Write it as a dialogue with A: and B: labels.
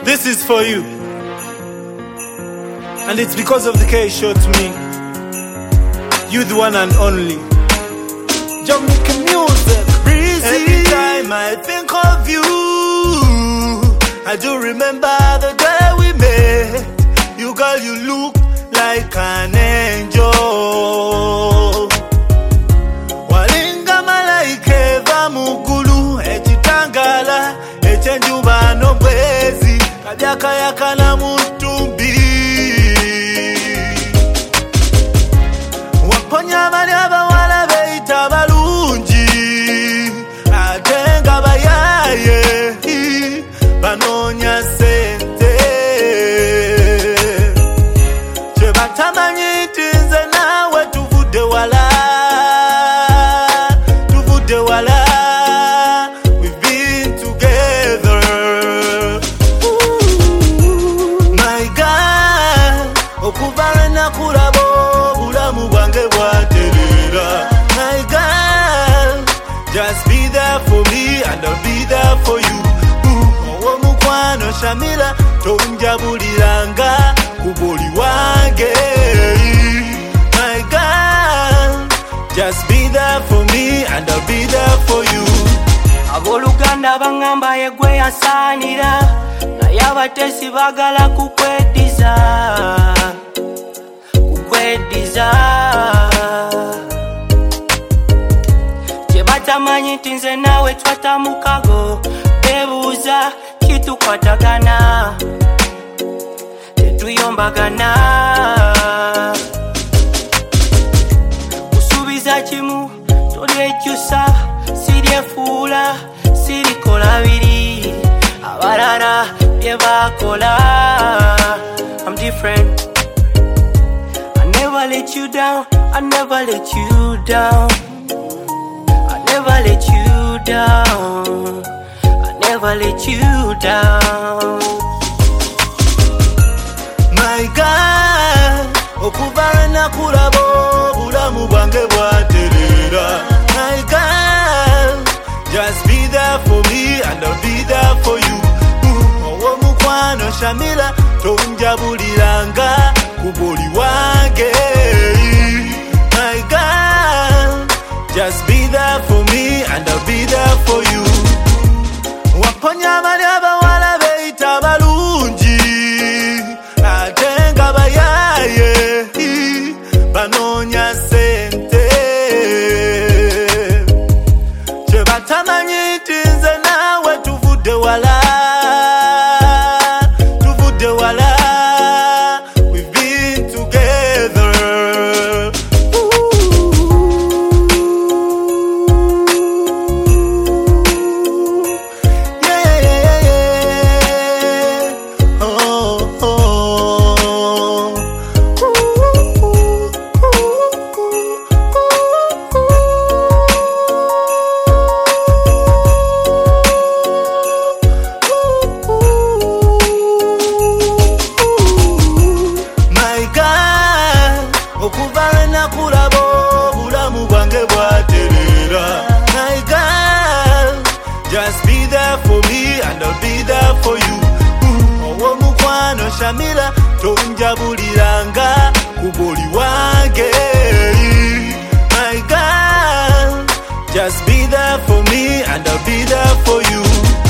A: This is for you. And it's because of the care you showed to me. You the one and only. Jamaican music. Breezy. Every time I think of you, I do remember the day we met. You girl, you look like an angel. Walinga malaike va mugulu, echitangala, echenjuba no bwezi, kabyaka yakala mutumbi. Waponya bali abawala beita balungi, atenga bayaye, banonya sente. Chebatamanyi tinze nawe tuvude wala, tuvude wala. We've been together. Ooh, my God, okuvara na kurabo bulamu bwange bwaterera. My God, just be there for me and I'll be there for you. Owo mukwano shamila tonjabuliranga kubuli wange. My God, just be there for me and I'll be there for you.
B: Aboluganda bangamba yegwe yasanira, naye abatesi bagala kukwediza, kukwediza. Chebatamanyi nti nze nawe twatamukago, bebuuza kitukwatagana, tetuyombagana. Kusuubiza kimu tolyekyusa, siryefuula, sirikola biri abalala bye bakola. I'm different. I never let you down, I never let you down, I never let you down, I never let you down.
A: My God, okuvara na kurabo bulamu bwange bwaterera. My God, just be there for me and I'll be there for you. Owo mukwano shamila tonjabuliranga kubuli wange. My God, just be there for me and I'll be there for you. Waponya bali abawala beita balungi, atenga bayaye, banonya sente. Chebatamanyi tinze nawe tuvude wala, tuvude wala. We've been together. Ooh. Yeah, yeah, yeah. Oh, oh. My God, okuvara na kurabo bulamu bwange bwaterera. My God, just be there for me and I'll be there for you. Owo mukwano shamila tonjabuliranga kubuli wange. My God, just be there for me and I'll be there for you.